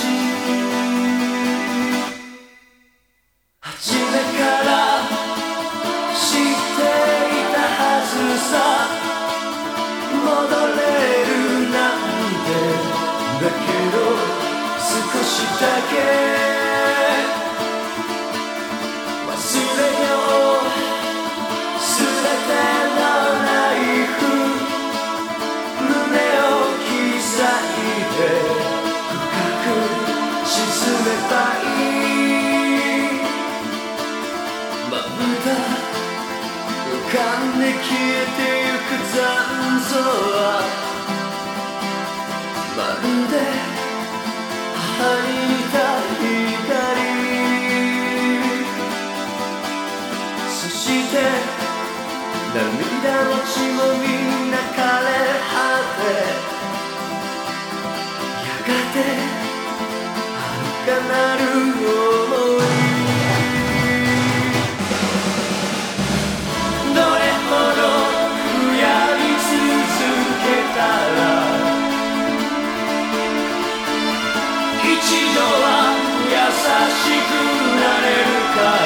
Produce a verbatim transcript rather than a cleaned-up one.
初めから知っていたはずさ。戻れるなんてだけど少しだけ忘れよう全てのナイフ。胸を刻いで深く沈めばいい。まぶた浮かんで消えてゆく残像はまるで母に似た光。そして涙の血もみんな枯れ果て、やがて遥かなる想い。どれほど悔やみ続けたら一度は優しくなれるか。